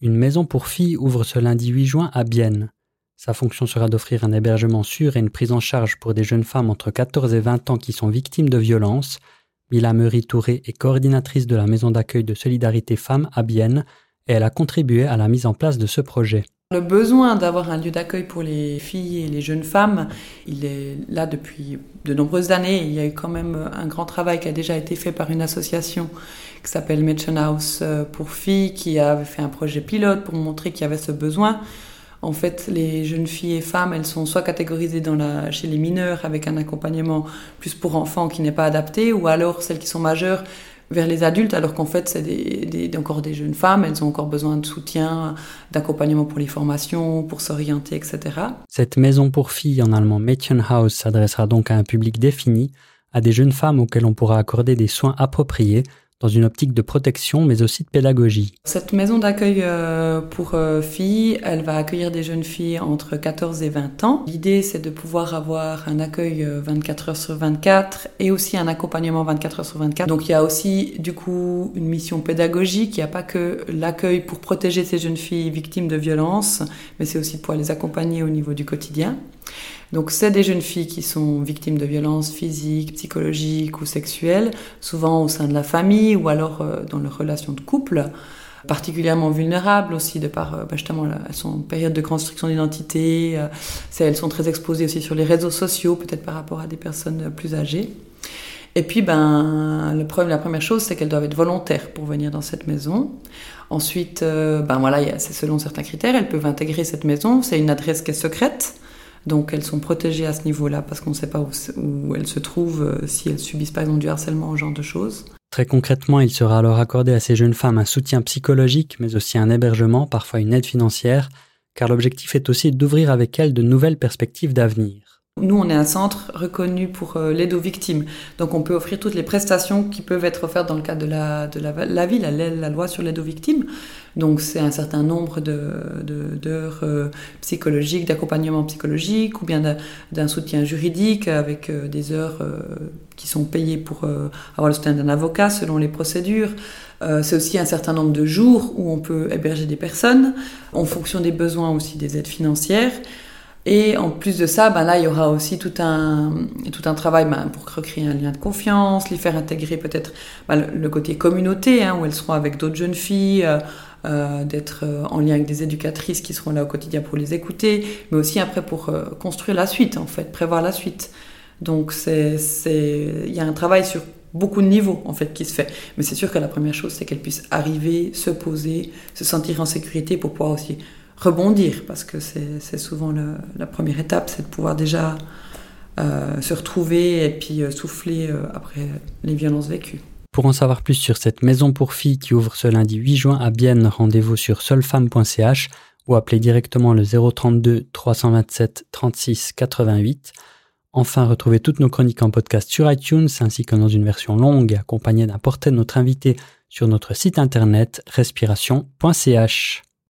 Une maison pour filles ouvre ce lundi 8 juin à Bienne. Sa fonction sera d'offrir un hébergement sûr et une prise en charge pour des jeunes femmes entre 14 et 20 ans qui sont victimes de violences. Mila Meury-Touré est coordinatrice de la maison d'accueil de solidarité femmes à Bienne et elle a contribué à la mise en place de ce projet. Le besoin d'avoir un lieu d'accueil pour les filles et les jeunes femmes, il est là depuis de nombreuses années. Il y a eu quand même un grand travail qui a déjà été fait par une association qui s'appelle Mädchenhaus pour filles, qui avait fait un projet pilote pour montrer qu'il y avait ce besoin. En fait, les jeunes filles et femmes, elles sont soit catégorisées chez les mineurs avec un accompagnement plus pour enfants qui n'est pas adapté, ou alors celles qui sont majeures vers les adultes, alors qu'en fait, c'est encore des jeunes femmes, elles ont encore besoin de soutien, d'accompagnement pour les formations, pour s'orienter, etc. Cette maison pour filles, en allemand Mädchenhaus, s'adressera donc à un public défini, à des jeunes femmes auxquelles on pourra accorder des soins appropriés, dans une optique de protection, mais aussi de pédagogie. Cette maison d'accueil pour filles, elle va accueillir des jeunes filles entre 14 et 20 ans. L'idée, c'est de pouvoir avoir un accueil 24 heures sur 24 et aussi un accompagnement 24 heures sur 24. Donc, il y a aussi, du coup, une mission pédagogique. Il n'y a pas que l'accueil pour protéger ces jeunes filles victimes de violences, mais c'est aussi de pouvoir les accompagner au niveau du quotidien. Donc, c'est des jeunes filles qui sont victimes de violences physiques, psychologiques ou sexuelles, souvent au sein de la famille ou alors dans leurs relations de couple, particulièrement vulnérables aussi de par, justement, elles sont en période de construction d'identité, elles sont très exposées aussi sur les réseaux sociaux, peut-être par rapport à des personnes plus âgées. Et puis, la première chose, c'est qu'elles doivent être volontaires pour venir dans cette maison. Ensuite, c'est selon certains critères, elles peuvent intégrer cette maison. C'est une adresse qui est secrète. Donc elles sont protégées à ce niveau-là parce qu'on ne sait pas où elles se trouvent, si elles subissent par exemple du harcèlement, ce genre de choses. Très concrètement, il sera alors accordé à ces jeunes femmes un soutien psychologique, mais aussi un hébergement, parfois une aide financière, car l'objectif est aussi d'ouvrir avec elles de nouvelles perspectives d'avenir. Nous, on est un centre reconnu pour l'aide aux victimes. Donc, on peut offrir toutes les prestations qui peuvent être offertes dans le cadre de la vie, la loi sur l'aide aux victimes. Donc, c'est un certain nombre d'heures psychologiques, d'accompagnement psychologique ou bien d'un soutien juridique avec des heures qui sont payées pour avoir le soutien d'un avocat selon les procédures. C'est aussi un certain nombre de jours où on peut héberger des personnes en fonction des besoins aussi des aides financières. Et en plus de ça, là, il y aura aussi tout un travail pour recréer un lien de confiance, les faire intégrer peut-être le côté communauté, où elles seront avec d'autres jeunes filles, d'être en lien avec des éducatrices qui seront là au quotidien pour les écouter, mais aussi après pour construire la suite, en fait, prévoir la suite. Donc, il y a un travail sur beaucoup de niveaux, en fait, qui se fait. Mais c'est sûr que la première chose, c'est qu'elles puissent arriver, se poser, se sentir en sécurité pour pouvoir aussi rebondir, parce que c'est souvent la première étape, c'est de pouvoir déjà se retrouver et puis souffler après les violences vécues. Pour en savoir plus sur cette maison pour filles qui ouvre ce lundi 8 juin à Bienne, rendez-vous sur seulefemme.ch ou appelez directement le 032 327 36 88. Enfin, retrouvez toutes nos chroniques en podcast sur iTunes ainsi que dans une version longue accompagnée d'un portrait de notre invité sur notre site internet respiration.ch.